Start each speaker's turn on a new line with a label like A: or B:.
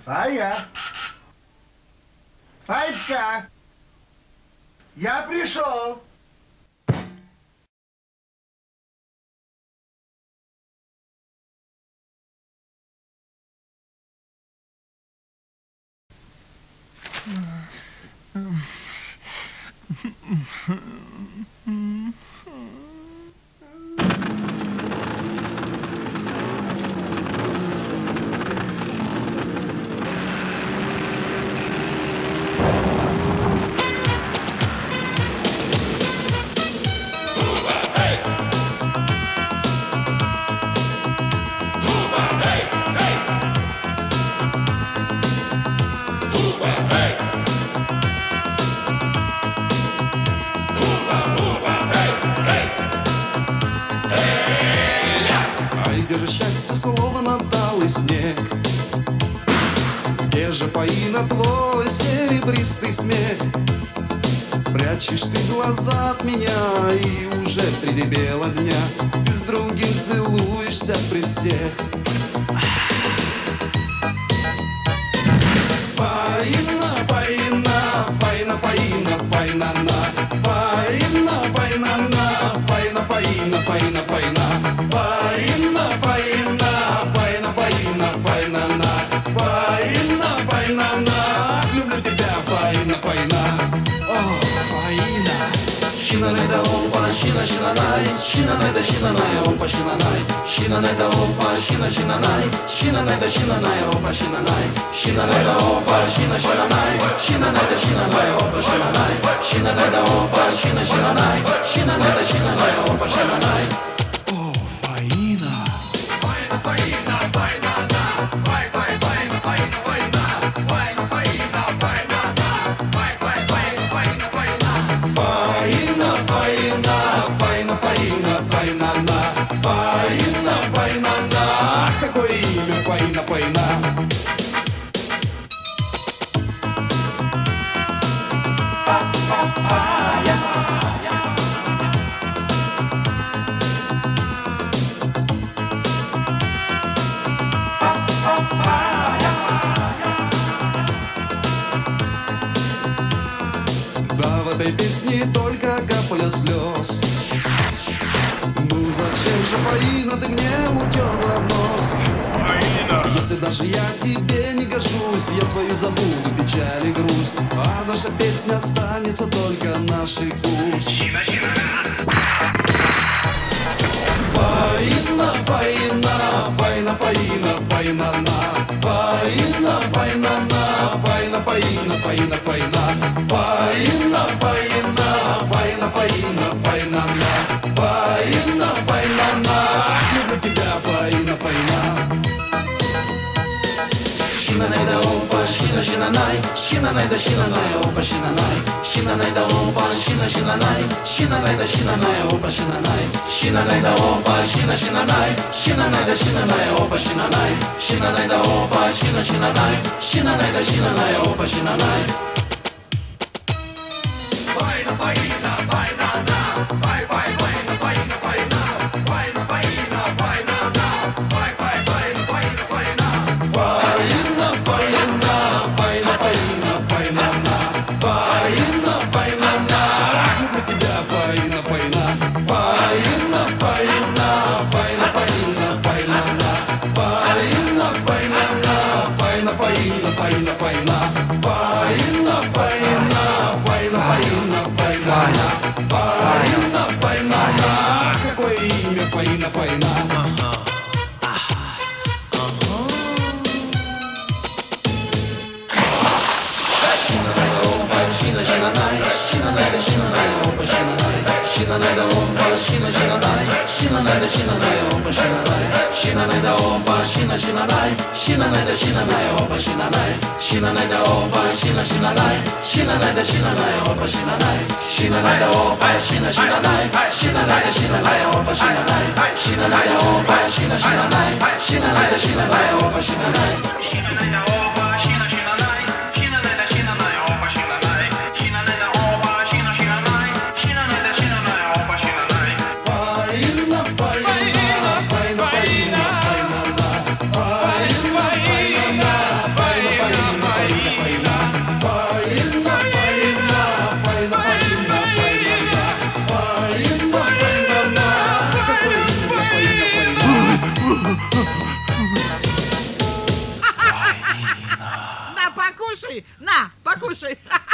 A: Фая! Фаечка! Я пришел!
B: Где же, Фаина, твой серебристый смех? Прячешь ты глаза от меня, и уже среди бела дня ты с другим целуешься при всех. Фаина, Фаина, Фаина, Фаина, Фаина, на Фаина, Фаина, на Фаина, Фаина, Фаина, Фаина, Фаина, Фаина, Фаина, Фаина, Фаина, на Фаина, Фаина, на люблю тебя, Фаина, Фаина. О, Фаина. Щина не да опа, щина, щина най, щина не да щина най, опа, щина най, щина не да опа, щина, щина най, щина не да щина най, опа, щина най, щина не да опа, щина, щина най, щина не да щина най, опа, щина най, щина не да опа, щина, щина най, щина не да щина най, опа, щина най. О, Фаина. Фаина, Фаина, Фаина, да, Фай, Фай, Фаина, Фаина, Фаина, Фаина, Фаина, Фаина, да, Фай, Фай, Фаина, Фаина, Фаина. Фаина, Фаина, Фаина, Фаина, Фаина, на Фаина, Фаина, на какое имя Фаина, Фаина. Да, в этой песне только капля слез. Ну зачем же, Фаина, ты мне утерла нос? Фаина. Если даже я тебе не гожусь, я свою забуду печаль и грусть, а наша песня останется только нашей вкус. Фаина, Фаина, Фаина, Фаина, Фаина, на Фаина, Фаина, на Фаина, Фаина, Фаина, Фаина, Фаина, Фаина, Фаина, Фаина, Фаина, на Фаина, Фаина, на люблю тебя, Фаина, Фаина. Щина не да опа, щина, щина най, щина не да щина най, опа, щина най, щина не да опа, щина, щина най, щина не да щина най, опа, щина най, щина не да опа, щина, щина най, щина не да щина най, опа, щина най, щина не да опа, щина, щина най, щина не да щина най, опа, щина най. Фаина, Фаина, Фаина, да, Фай, Фай, Фаина, Фаина, Фаина, Фаина, Фаина, Фаина, да, Фай, Фай, Фаина, Фаина, Фаина. Фаина, Фаина, Фаина, Фаина, Фаина, на Фаина, Фаина, на люблю тебя, Фаина, Фаина. Фаина, Фаина, Фаина, Фаина, Фаина, на Фаина, Фаина, на Фаина, Фаина, Фаина, Фаина. Фаина, Фаина, Фаина, Фаина, Фаина, Фаина, Фаина, на какое имя Фаина, Фаина. Щина, щина най, щина не да щина най, опа, щина най, щина не да опа, щина, щина най, щина не да щина най, опа, щина най, щина не да опа, щина, щина най, щина не да щина най, опа, щина най, щина не да опа, щина, щина най, щина не да щина най, опа, щина най, щина не да опа, щина, щина най, щина не да щина най, опа, щина най, щина не да опа, щина, щина най, щина не да щина най, опа, щина най. Щина не да опа, щина, щина най, щина не да щина най, опа, щина най, щина не да опа, щина, щина най, щина не да щина най, опа, щина най. Фаина, Фаина, Фаина, Фаина, Фаина, на Фаина, Фаина, Фаина,
C: покушай. На, покушай.